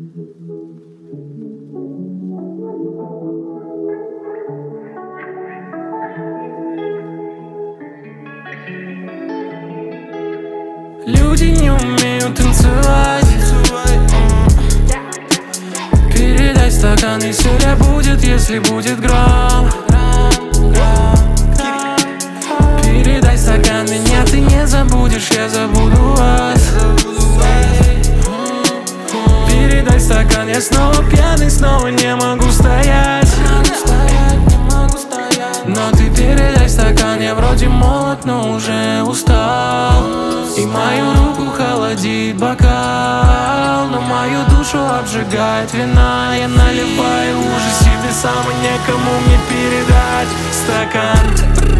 Люди не умеют танцевать. Передай стакан, веселья будет, если будет гром. Передай стакан, меня ты не забудешь, я забуду вас. Передай стакан, я снова пьяный, снова не могу стоять. Но ты передай стакан, я вроде молод, но уже устал. И мою руку холодит бокал, но мою душу обжигает вина. Я наливаю ужас себе сам, и некому мне передать стакан.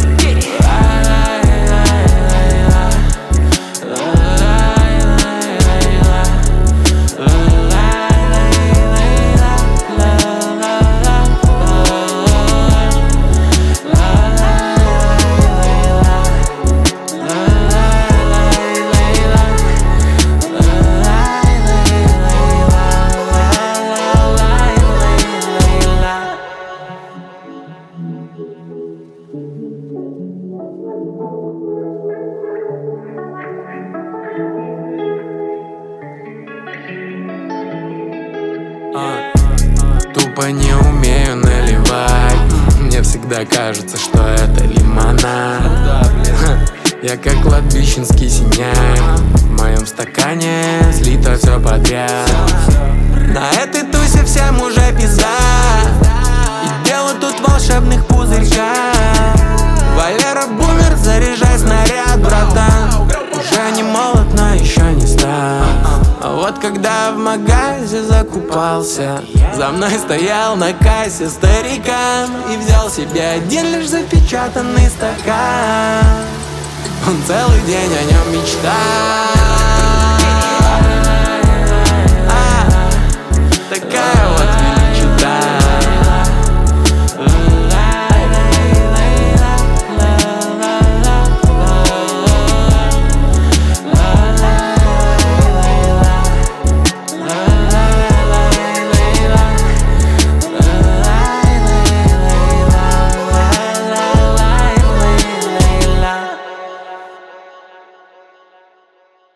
Тупо не умею наливать. Мне всегда кажется, что это лимонад. Я как кладбищенский синяк. В моем стакане слито все подряд. На этой тусе всем уже пизда. И дело тут в волшебных пузырьках. Валера бумер, заряжай снаряд, братан. Уже не молод, но еще не стар. А вот когда в магазе закупался, за мной стоял на кассе старикан и взял себе один лишь запечатанный стакан. Он целый день о нем мечтал.